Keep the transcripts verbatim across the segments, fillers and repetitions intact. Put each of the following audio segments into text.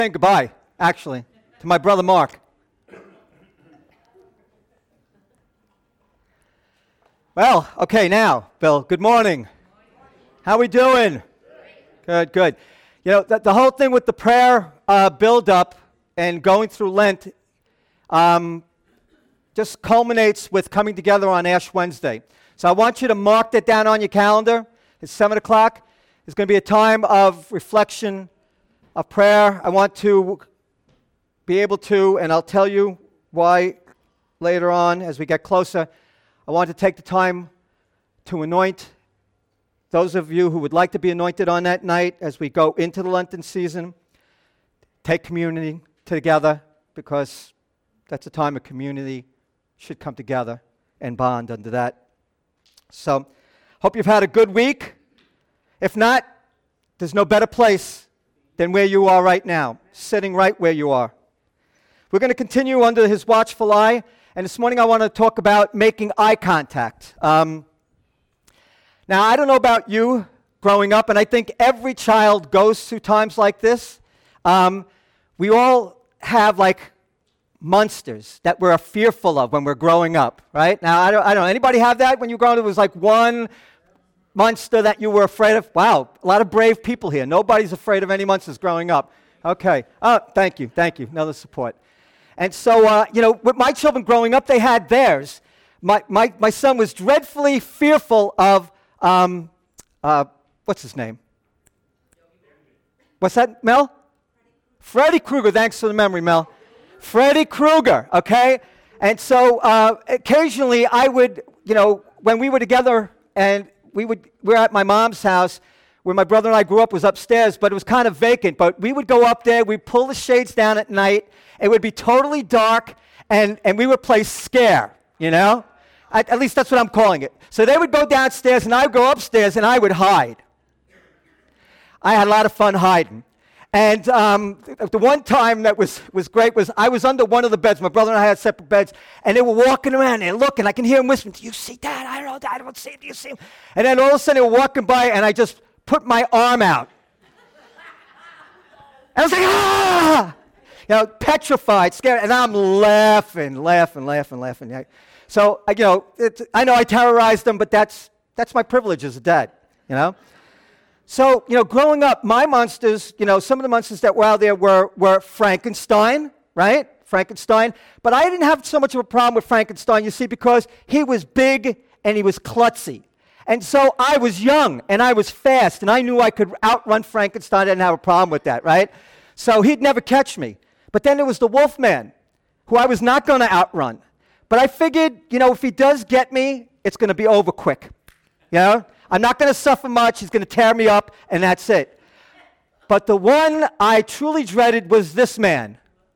saying goodbye, actually, to my brother Mark. Well, okay, now, Bill, good morning. How we doing? Good, good. You know, the, the whole thing with the prayer uh, build-up and going through Lent um, just culminates with coming together on Ash Wednesday. So I want you to mark that down on your calendar. It's seven o'clock. It's going to be a time of reflection, of prayer. I want to be able to, and I'll tell you why later on as we get closer, I want to take the time to anoint those of you who would like to be anointed on that night as we go into the Lenten season. Take community together, because that's a time of community. Should come together and bond under that. So, hope you've had a good week. If not, there's no better place than where you are right now, sitting right where you are. We're going to continue under his watchful eye, and this morning I want to talk about making eye contact. Um, now, I don't know about you growing up, and I think every child goes through times like this. Um, we all have like monsters that we're fearful of when we're growing up, right? Now, I don't, I don't know, anybody have that when you were growing up? It was like one monster that you were afraid of? Wow, a lot of brave people here. Nobody's afraid of any monsters growing up. Okay. Oh, thank you, thank you. Another support. And so, uh, you know, with my children growing up, they had theirs. My, my, my son was dreadfully fearful of, um, uh, what's his name? What's that, Mel? Freddy Krueger. Thanks for the memory, Mel. Freddy Krueger, okay? And so uh, occasionally I would, you know, when we were together and we would, we were at my mom's house where my brother and I grew up, was upstairs, but it was kind of vacant. But we would go up there, we'd pull the shades down at night, it would be totally dark, and, and we would play scare, you know? At, at least that's what I'm calling it. So they would go downstairs and I would go upstairs and I would hide. I had a lot of fun hiding. And um, the one time that was, was great was I was under one of the beds. My brother and I had separate beds, and they were walking around and looking. I can hear them whispering, "Do you see that? I don't know. I don't see it. Do you see him?" And then all of a sudden they were walking by, and I just put my arm out. And I was like, "Ah!" You know, petrified, scared, and I'm laughing, laughing, laughing, laughing. So, you know, it, I know I terrorized them, but that's that's my privilege as a dad, you know. So, you know, growing up, my monsters, you know, some of the monsters that were out there were, were Frankenstein, right? Frankenstein. But I didn't have so much of a problem with Frankenstein, you see, because he was big and he was klutzy. And so I was young and I was fast and I knew I could outrun Frankenstein. I didn't have a problem with that, right? So he'd never catch me. But then there was the Wolfman, who I was not going to outrun. But I figured, you know, if he does get me, it's going to be over quick, you know? I'm not going to suffer much. He's going to tear me up, and that's it. But the one I truly dreaded was this man.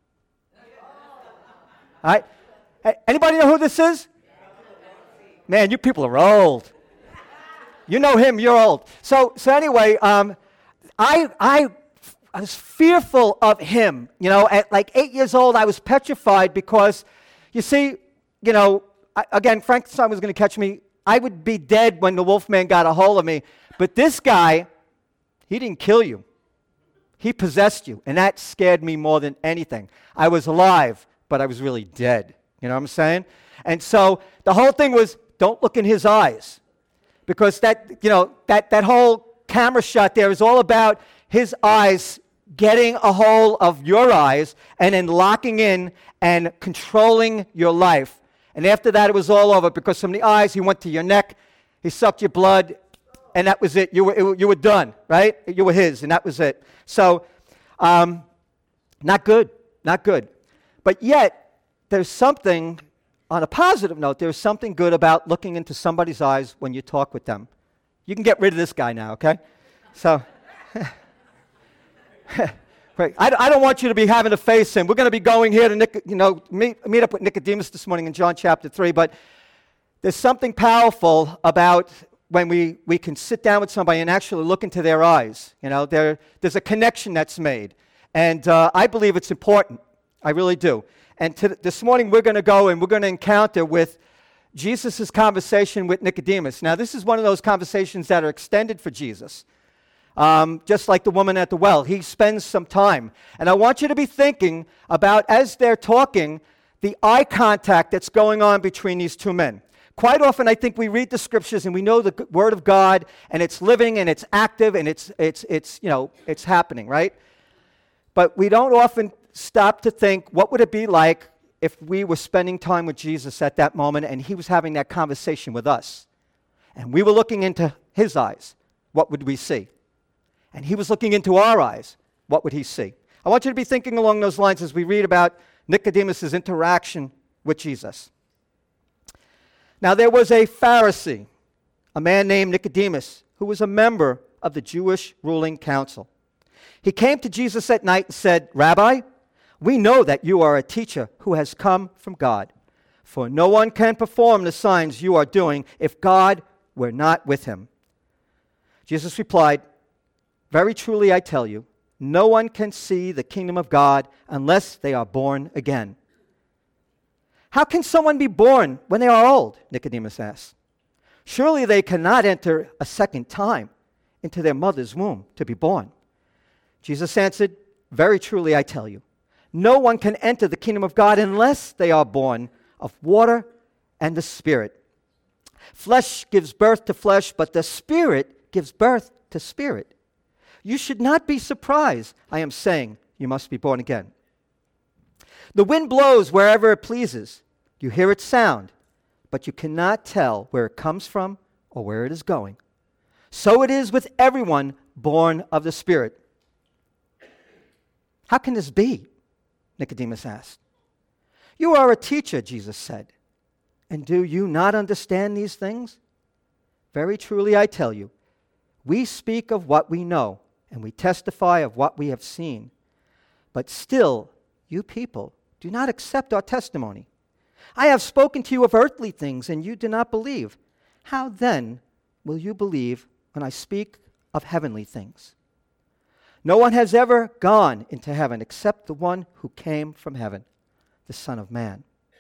All right? Anybody know who this is? Man, you people are old. You know him. You're old. So, so anyway, um, I, I, I was fearful of him. You know, at like eight years old, I was petrified because, you see, you know, I, again, Frankenstein was going to catch me. I would be dead when the Wolfman got a hold of me. But this guy, he didn't kill you. He possessed you. And that scared me more than anything. I was alive, but I was really dead. You know what I'm saying? And so the whole thing was, don't look in his eyes. Because that, you know, that, that whole camera shot there is all about his eyes getting a hold of your eyes and then locking in and controlling your life. And after that, it was all over, because from the eyes, he went to your neck, he sucked your blood, and that was it. You were, it, you were done, right? You were his, and that was it. So, um, not good, not good. But yet, there's something, on a positive note, there's something good about looking into somebody's eyes when you talk with them. You can get rid of this guy now, okay? So, Right. I, I don't want you to be having to face him. We're going to be going here to Nic- you know meet, meet up with Nicodemus this morning in John chapter three, but there's something powerful about when we, we can sit down with somebody and actually look into their eyes. You know, there, there's a connection that's made, and uh, I believe it's important. I really do. And to, this morning we're going to go and we're going to encounter with Jesus' conversation with Nicodemus. Now, this is one of those conversations that are extended for Jesus. Um, just like the woman at the well, he spends some time. And I want you to be thinking about, as they're talking, the eye contact that's going on between these two men. Quite often, I think we read the scriptures and we know the g- word of God, and it's living and it's active and it's it's it's you know it's happening, right? But we don't often stop to think, what would it be like if we were spending time with Jesus at that moment and he was having that conversation with us, and we were looking into his eyes? What would we see? And he was looking into our eyes. What would he see? I want you to be thinking along those lines as we read about Nicodemus' interaction with Jesus. Now, there was a Pharisee, a man named Nicodemus, who was a member of the Jewish ruling council. He came to Jesus at night and said, "Rabbi, we know that you are a teacher who has come from God, for no one can perform the signs you are doing if God were not with him." Jesus replied, "Very truly I tell you, no one can see the kingdom of God unless they are born again." "How can someone be born when they are old?" Nicodemus asked. "Surely they cannot enter a second time into their mother's womb to be born." Jesus answered, "Very truly I tell you, no one can enter the kingdom of God unless they are born of water and the Spirit. Flesh gives birth to flesh, but the Spirit gives birth to spirit. You should not be surprised, I am saying, you must be born again. The wind blows wherever it pleases. You hear its sound, but you cannot tell where it comes from or where it is going. So it is with everyone born of the Spirit." "How can this be?" Nicodemus asked. "You are a teacher," Jesus said, "and do you not understand these things? Very truly I tell you, we speak of what we know, and we testify of what we have seen. But still, you people do not accept our testimony. I have spoken to you of earthly things, and you do not believe. How then will you believe when I speak of heavenly things? No one has ever gone into heaven except the one who came from heaven, the Son of Man.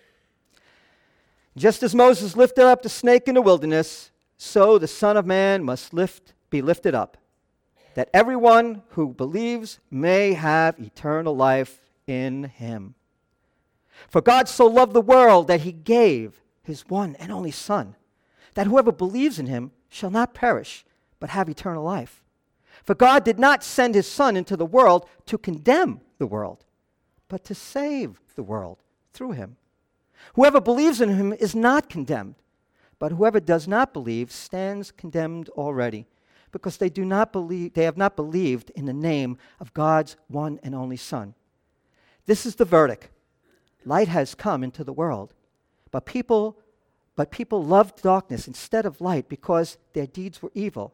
Just as Moses lifted up the snake in the wilderness, so the Son of Man must lift, be lifted up, that everyone who believes may have eternal life in him. For God so loved the world that he gave his one and only Son, that whoever believes in him shall not perish, but have eternal life. For God did not send his Son into the world to condemn the world, but to save the world through him. Whoever believes in him is not condemned, but whoever does not believe stands condemned already, because they do not believe, they have not believed in the name of God's one and only Son. This is the verdict. Light has come into the world, but people, but people loved darkness instead of light because their deeds were evil.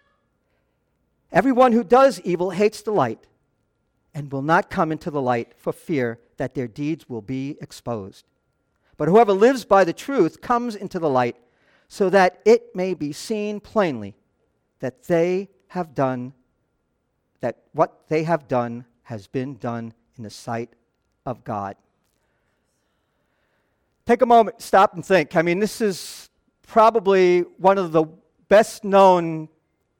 Everyone who does evil hates the light and will not come into the light for fear that their deeds will be exposed. But whoever lives by the truth comes into the light so that it may be seen plainly that they have done, that what they have done has been done in the sight of God. Take a moment, stop and think. I mean, this is probably one of the best known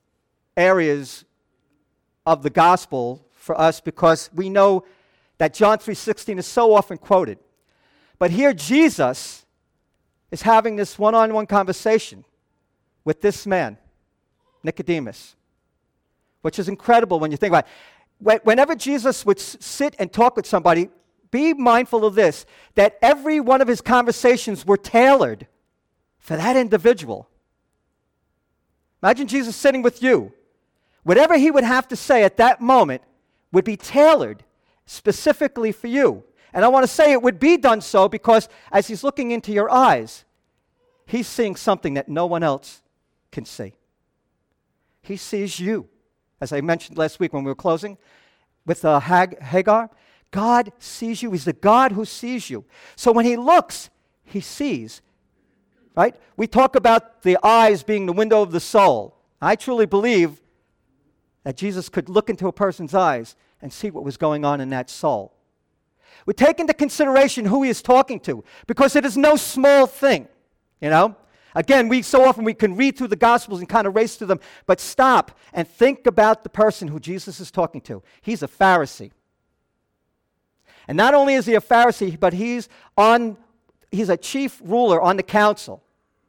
areas of the gospel for us because we know that John three sixteen is so often quoted. But here Jesus is having this one-on-one conversation with this man, Nicodemus, which is incredible when you think about it. Whenever Jesus would sit and talk with somebody, be mindful of this, that every one of his conversations were tailored for that individual. Imagine Jesus sitting with you. Whatever he would have to say at that moment would be tailored specifically for you. And I want to say it would be done so because as he's looking into your eyes, he's seeing something that no one else can see. He sees you. As I mentioned last week when we were closing with uh, Hag- Hagar, God sees you. He's the God who sees you. So when he looks, he sees. Right? We talk about the eyes being the window of the soul. I truly believe that Jesus could look into a person's eyes and see what was going on in that soul. We take into consideration who he is talking to because it is no small thing, you know. Again, we so often we can read through the Gospels and kind of race through them, but stop and think about the person who Jesus is talking to. He's a Pharisee. And not only is he a Pharisee, but he's on he's a chief ruler on the council.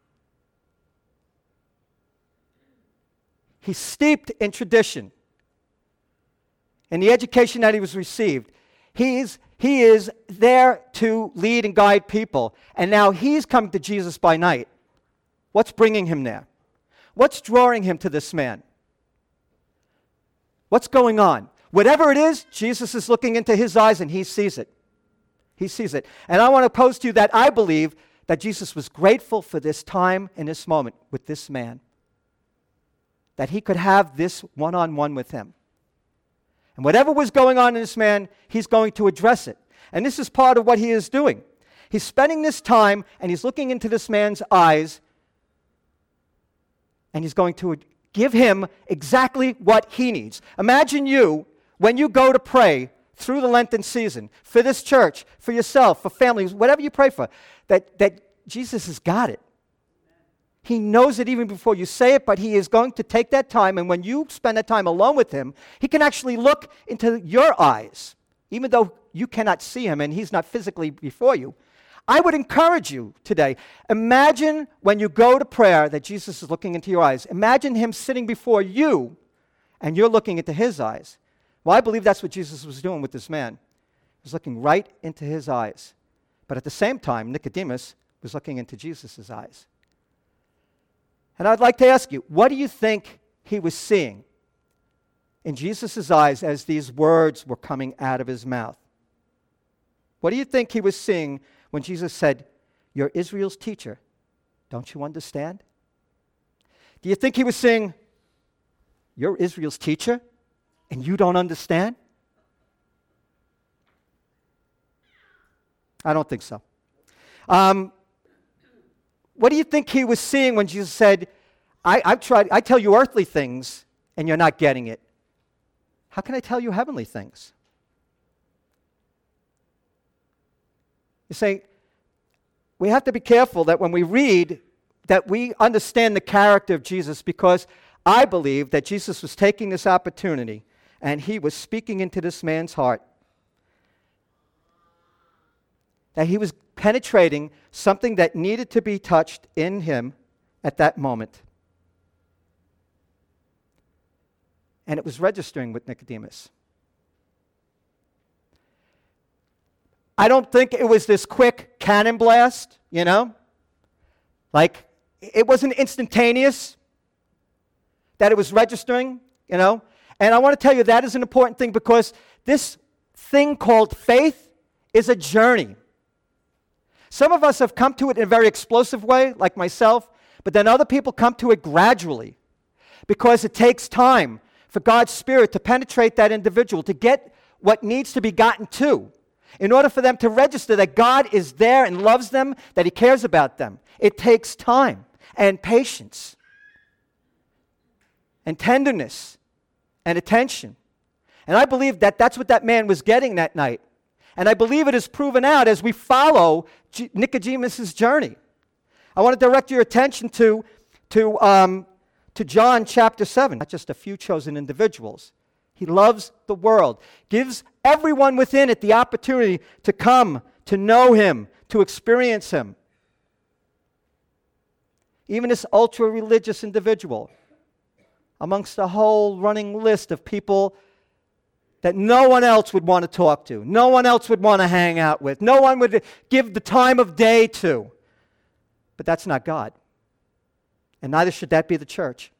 He's steeped in tradition, in the education that he was received. He's, he is there to lead and guide people. And now he's coming to Jesus by night. What's bringing him there? What's drawing him to this man? What's going on? Whatever it is, Jesus is looking into his eyes and he sees it. He sees it. And I want to pose to you that I believe that Jesus was grateful for this time and this moment with this man. That he could have this one-on-one with him. And whatever was going on in this man, he's going to address it. And this is part of what he is doing. He's spending this time and he's looking into this man's eyes and he's going to give him exactly what he needs. Imagine you, when you go to pray through the Lenten season, for this church, for yourself, for families, whatever you pray for, that, that Jesus has got it. He knows it even before you say it, but he is going to take that time, and when you spend that time alone with him, he can actually look into your eyes, even though you cannot see him and he's not physically before you. I would encourage you today, imagine when you go to prayer that Jesus is looking into your eyes. Imagine him sitting before you and you're looking into his eyes. Well, I believe that's what Jesus was doing with this man. He was looking right into his eyes. But at the same time, Nicodemus was looking into Jesus' eyes. And I'd like to ask you, what do you think he was seeing in Jesus' eyes as these words were coming out of his mouth? What do you think he was seeing when Jesus said, "You're Israel's teacher, don't you understand?" Do you think he was saying, "You're Israel's teacher and you don't understand"? I don't think so. Um, what do you think he was seeing when Jesus said, I, I've tried, I tell you earthly things and you're not getting it. How can I tell you heavenly things? You say, we have to be careful that when we read, that we understand the character of Jesus, because I believe that Jesus was taking this opportunity and he was speaking into this man's heart. That he was penetrating something that needed to be touched in him at that moment. And it was registering with Nicodemus. I don't think it was this quick cannon blast, you know? Like, it wasn't instantaneous that it was registering, you know? And I want to tell you that is an important thing, because this thing called faith is a journey. Some of us have come to it in a very explosive way, like myself, but then other people come to it gradually, because it takes time for God's Spirit to penetrate that individual, to get what needs to be gotten to, in order for them to register that God is there and loves them, that he cares about them. It takes time and patience and tenderness and attention. And I believe that that's what that man was getting that night. And I believe it is proven out as we follow G- Nicodemus' journey. I want to direct your attention to, to, um, to John chapter seven, not just a few chosen individuals. He loves the world, gives everyone within it the opportunity to come, to know him, to experience him. Even this ultra-religious individual, amongst a whole running list of people that no one else would want to talk to, no one else would want to hang out with, no one would give the time of day to. But that's not God. And neither should that be the church.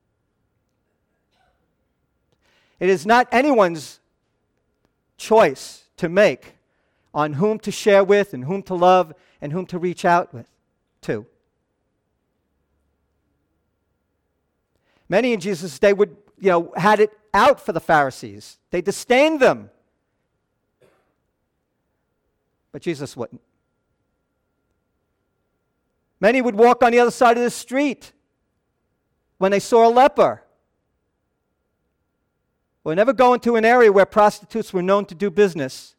It is not anyone's choice to make on whom to share with and whom to love and whom to reach out with to. Many in Jesus' day would, you know, had it out for the Pharisees. They disdained them. But Jesus wouldn't. Many would walk on the other side of the street when they saw a leper. Or never go into an area where prostitutes were known to do business.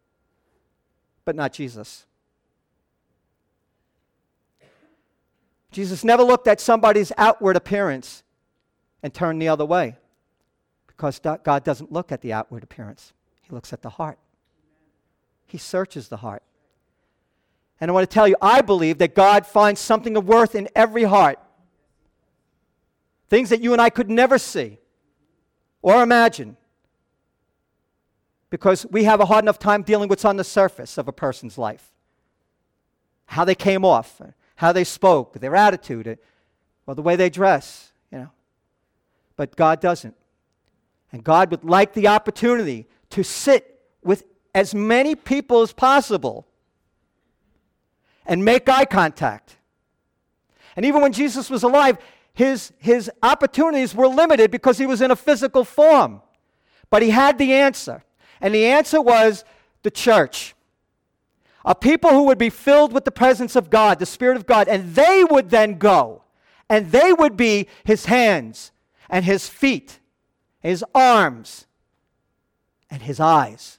But not Jesus. Jesus never looked at somebody's outward appearance and turned the other way, because God doesn't look at the outward appearance. He looks at the heart. He searches the heart. And I want to tell you, I believe that God finds something of worth in every heart. Things that you and I could never see or imagine, because we have a hard enough time dealing with what's on the surface of a person's life. How they came off, how they spoke, their attitude, or the way they dress, you know. But God doesn't. And God would like the opportunity to sit with as many people as possible and make eye contact. And even when Jesus was alive, his, his opportunities were limited because he was in a physical form. But he had the answer. And the answer was the church. A people who would be filled with the presence of God, the Spirit of God, and they would then go, and they would be his hands and his feet, his arms, and his eyes.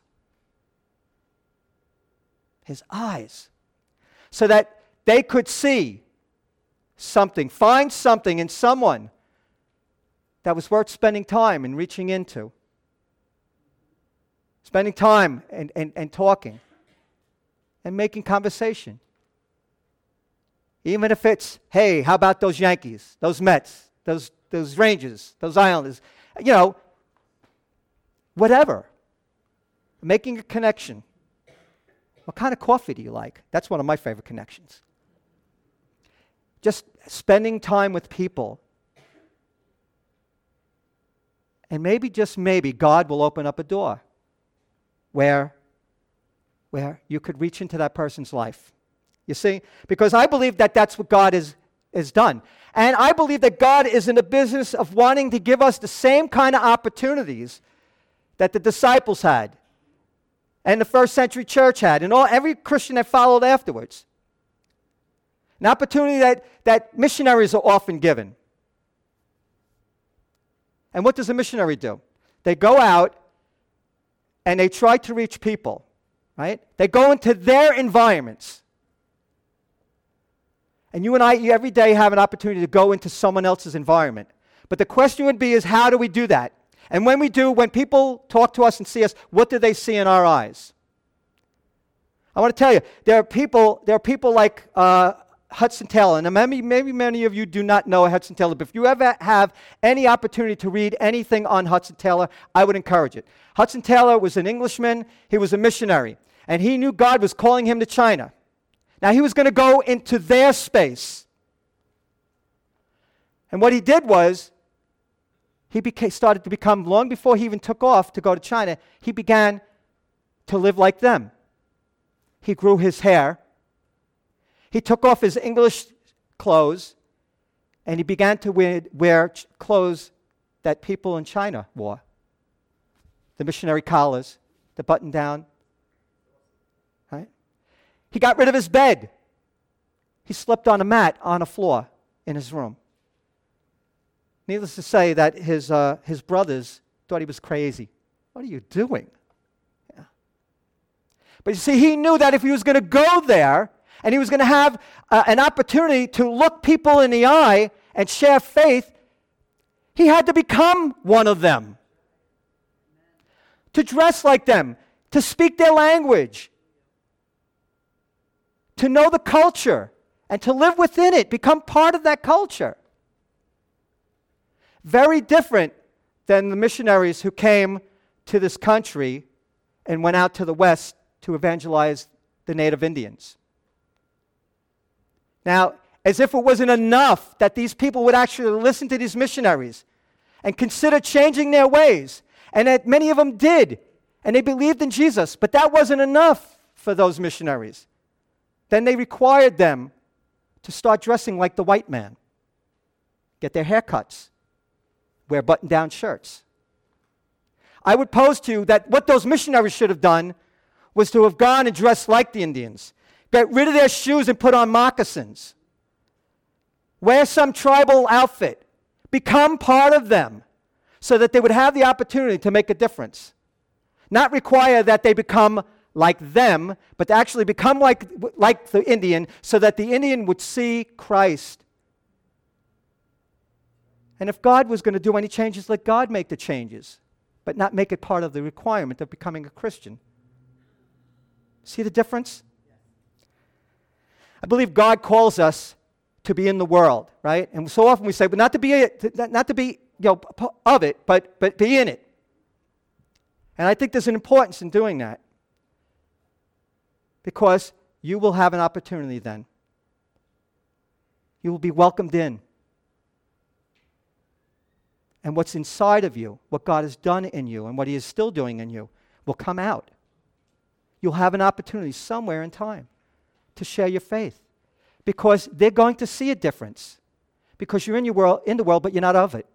His eyes. So that they could see something, find something in someone that was worth spending time and reaching into. Spending time and, and, and talking and making conversation. Even if it's, hey, how about those Yankees, those Mets, those, those Rangers, those Islanders, you know, whatever. Making a connection. What kind of coffee do you like? That's one of my favorite connections. Just spending time with people. And maybe, just maybe, God will open up a door where, where you could reach into that person's life. You see? Because I believe that that's what God is, is done. And I believe that God is in the business of wanting to give us the same kind of opportunities that the disciples had, and the first century church had, and all every Christian that followed afterwards. An opportunity that, that missionaries are often given. And what does a missionary do? They go out and they try to reach people, right? They go into their environments. And you and I you every day have an opportunity to go into someone else's environment. But the question would be is, how do we do that? And when we do, when people talk to us and see us, what do they see in our eyes? I want to tell you, there are people, there are people like uh, Hudson Taylor, and maybe, maybe many of you do not know Hudson Taylor, but if you ever have any opportunity to read anything on Hudson Taylor, I would encourage it. Hudson Taylor was an Englishman, he was a missionary, and he knew God was calling him to China. Now he was going to go into their space. And what he did was, he became, started to become, long before he even took off to go to China, he began to live like them. He grew his hair. He took off his English clothes, and he began to wear, wear ch- clothes that people in China wore. The missionary collars, the button down. Right? He got rid of his bed. He slept on a mat on a floor in his room. Needless to say that his, uh, his brothers thought he was crazy. What are you doing? Yeah. But you see, he knew that if he was going to go there and he was going to have uh, an opportunity to look people in the eye and share faith, he had to become one of them. To dress like them, to speak their language, to know the culture, and to live within it, become part of that culture. Very different than the missionaries who came to this country and went out to the West to evangelize the native Indians. Now, as if it wasn't enough that these people would actually listen to these missionaries and consider changing their ways, and that many of them did, and they believed in Jesus, but that wasn't enough for those missionaries. Then they required them to start dressing like the white man, get their haircuts, wear button-down shirts. I would pose to you that what those missionaries should have done was to have gone and dressed like the Indians, get rid of their shoes and put on moccasins, wear some tribal outfit, become part of them so that they would have the opportunity to make a difference. Not require that they become like them, but to actually become like, like the Indian so that the Indian would see Christ And if God was going to do any changes, let God make the changes, but not make it part of the requirement of becoming a Christian. See the difference? I believe God calls us to be in the world, right? And so often we say, but not to be, not to be, you know, of it, but but be in it. And I think there's an importance in doing that, because you will have an opportunity then. You will be welcomed in. And what's inside of you, what God has done in you, and what He is still doing in you, will come out. You'll have an opportunity somewhere in time to share your faith, because they're going to see a difference, because you're in your world, in the world, but you're not of it.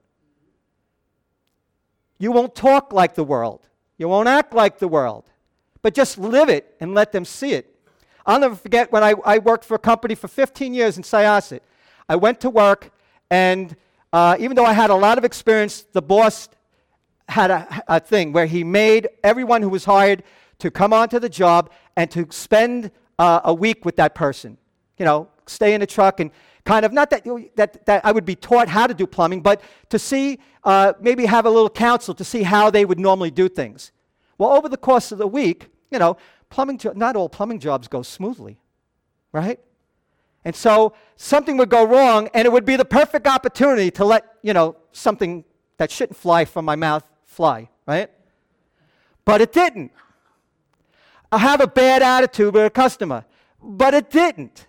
You won't talk like the world. You won't act like the world, but just live it and let them see it. I'll never forget when I, I worked for a company for fifteen years in Syosset. I went to work, and uh, even though I had a lot of experience, the boss had a, a thing where he made everyone who was hired to come onto the job and to spend uh, a week with that person. You know, stay in the truck and kind of, not that, that, that I would be taught how to do plumbing, but to see, uh, maybe have a little counsel to see how they would normally do things. Well, over the course of the week, you know, plumbing jo- not all plumbing jobs go smoothly, right? And so something would go wrong, and it would be the perfect opportunity to let, you know, something that shouldn't fly from my mouth fly, right? But it didn't. I have a bad attitude with a customer, but it didn't.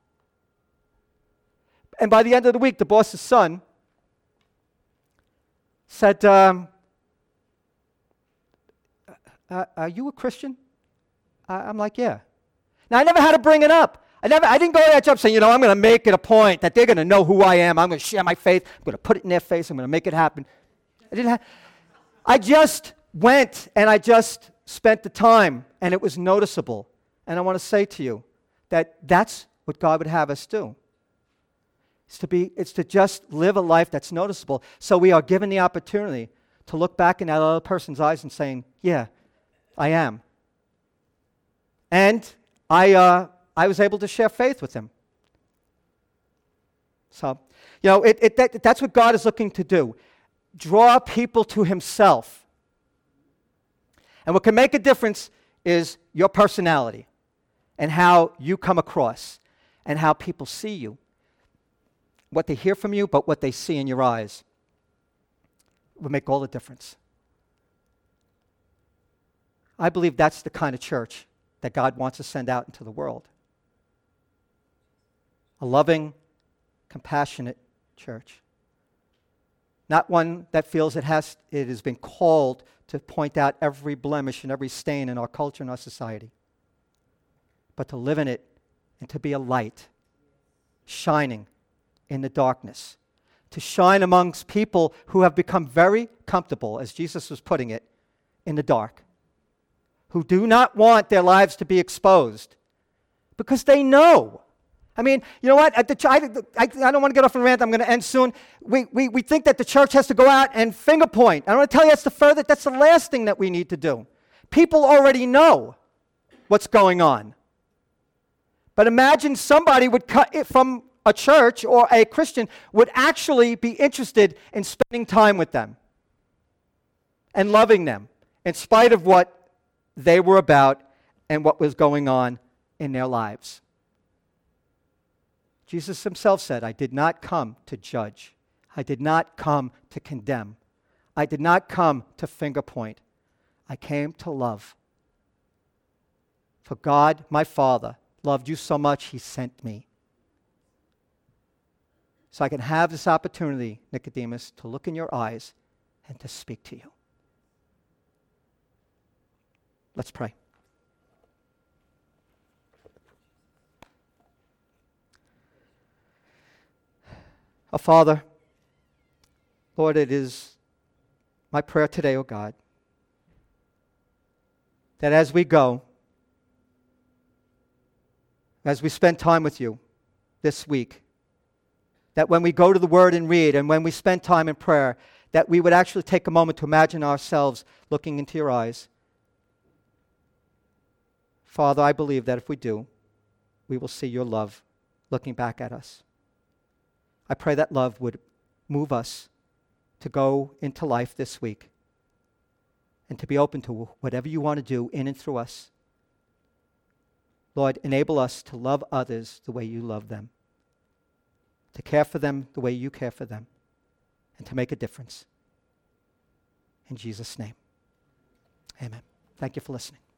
And by the end of the week, the boss's son said, um, uh, are you a Christian? I, I'm like, yeah. Now, I never had to bring it up. I never, I didn't go to that job saying, you know, I'm going to make it a point that they're going to know who I am. I'm going to share my faith. I'm going to put it in their face. I'm going to make it happen. I didn't have, I just went and I just spent the time, and it was noticeable. And I want to say to you that that's what God would have us do. It's to be, it's to just live a life that's noticeable. So we are given the opportunity to look back in that other person's eyes and saying, yeah, I am. And I, uh, I was able to share faith with him. So, you know, it, it, that, that's what God is looking to do. Draw people to Himself. And what can make a difference is your personality and how you come across and how people see you. What they hear from you, but what they see in your eyes will make all the difference. I believe that's the kind of church that God wants to send out into the world. A loving, compassionate church. Not one that feels it has, it has been called to point out every blemish and every stain in our culture and our society, but to live in it and to be a light, shining in the darkness, to shine amongst people who have become very comfortable, as Jesus was putting it, in the dark, who do not want their lives to be exposed because they know. I mean, you know what? At the ch- I, I, I don't want to get off on a rant. I'm going to end soon. We, we, we think that the church has to go out and finger point. I want to tell you that's the further, that's the last thing that we need to do. People already know what's going on. But imagine somebody would cut it from a church or a Christian would actually be interested in spending time with them and loving them in spite of what they were about and what was going on in their lives. Jesus Himself said, I did not come to judge. I did not come to condemn. I did not come to finger point. I came to love. For God, my Father, loved you so much, He sent me. So I can have this opportunity, Nicodemus, to look in your eyes and to speak to you. Let's pray. Our Father, Lord, it is my prayer today, O God, that as we go, as we spend time with you this week, that when we go to the Word and read, and when we spend time in prayer, that we would actually take a moment to imagine ourselves looking into your eyes. Father, I believe that if we do, we will see your love looking back at us. I pray that love would move us to go into life this week and to be open to whatever you want to do in and through us. Lord, enable us to love others the way you love them, to care for them the way you care for them, and to make a difference. In Jesus' name, amen. Thank you for listening.